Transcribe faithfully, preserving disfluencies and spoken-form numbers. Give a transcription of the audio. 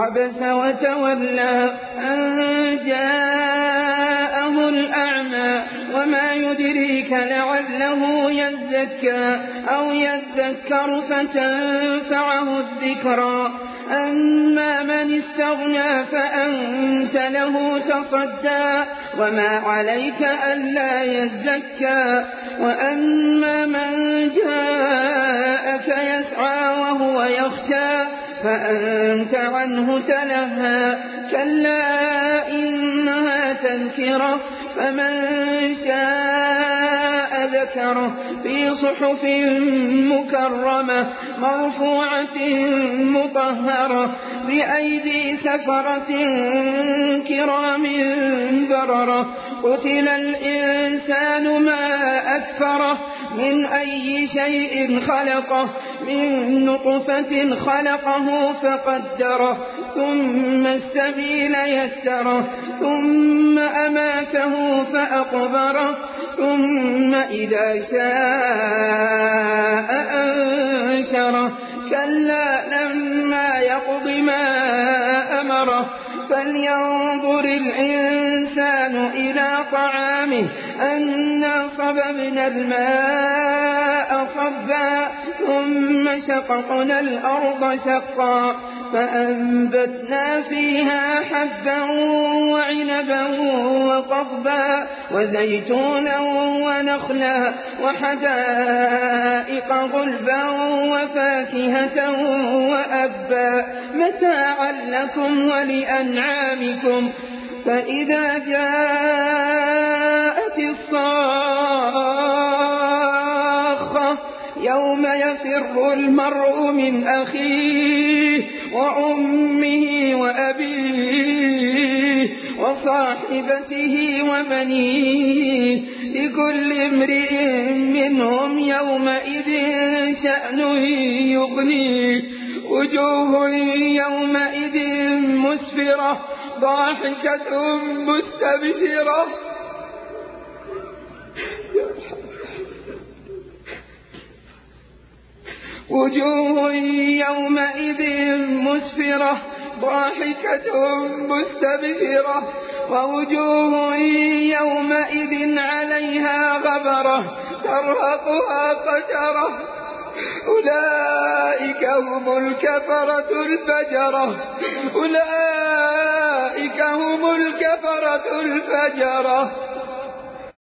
عبس وتولى أن جاءه الأعمى وما يدريك لعله يزكى أو يذكر فتنفعه الذكرى أما من استغنى فأنت له تصدى وما عليك ألا يزكى وأما من جاءك يسعى وهو يخشى فأنت عنه تلهى كلا إنها تذكرة فمن شاء ذكره في صحف مكرمة مرفوعة مطهرة بأيدي سفرة كرام بررة قتل الإنسان ما أكفره من أي شيء خلقه من نطفة خلقه فقدره ثم السبيل يسره ثم أماته فأقبره ثم إذا شاء أنشره كلا لما يقض ما أمره فلينظر الإنسان إلى طعامه أنا صببنا الماء صبا ثم شققنا الأرض شقا فأنبتنا فيها حبا وعنبا وقضبا وزيتونا ونخلا وحدائق غلبا وفاكهة وأبا متاعا لكم ولأنعامكم فإذا جاءت الصاخة يوم يفر المرء من أخيه وأمه وأبيه وصاحبته وبنيه لكل امرئ منهم يومئذ شأن يغنيه وجوه يومئذ مسفرة ضاحكة مستبشرة وجوه يومئذ مسفرة ضاحكة مستبشرة ووجوه يومئذ عليها غبرة ترهقها قترة أولئك هم الكفرة الفجرة أولئك هم الكفرة الفجرة